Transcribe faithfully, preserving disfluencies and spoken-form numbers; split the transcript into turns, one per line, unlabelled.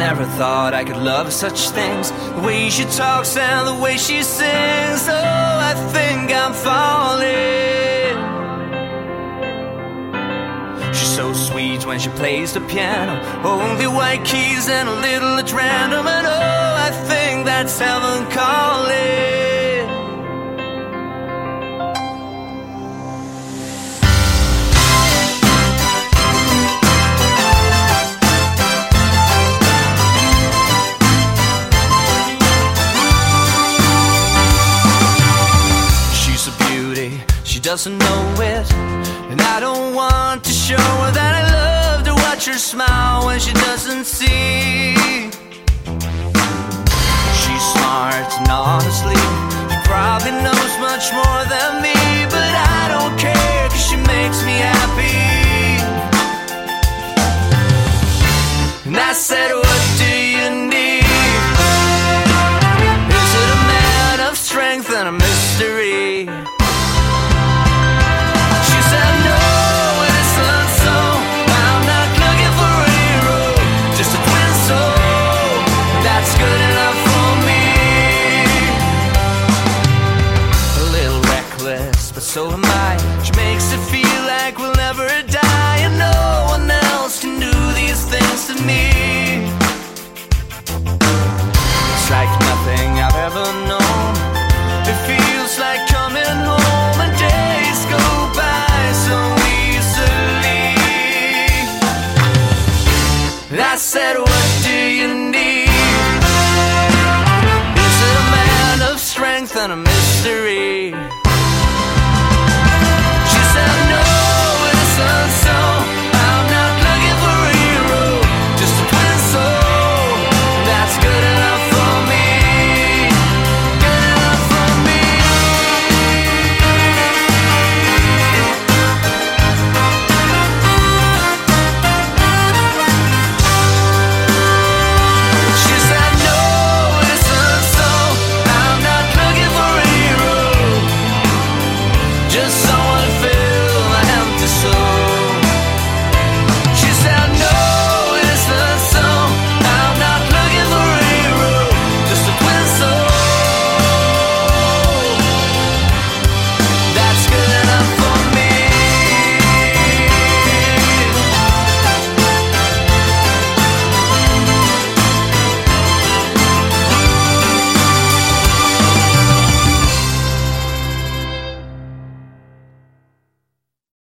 never thought I could love such things. The way she talks and the way she sings. Oh, I think I'm falling. She's so sweet when she plays the piano. Only white keys and a little at random. And oh, I think that's heaven calling. She doesn't know it, and I don't want to show her that I love to watch her smile when she doesn't see. She's smart and honestly, she probably knows much more than me, but I don't care, cause she makes me happy. And I said, what do you need? Is it a man of strength and a mystery? So am I. She makes it feel like we'll never die, and no one else can do these things to me. It's like nothing I've ever known.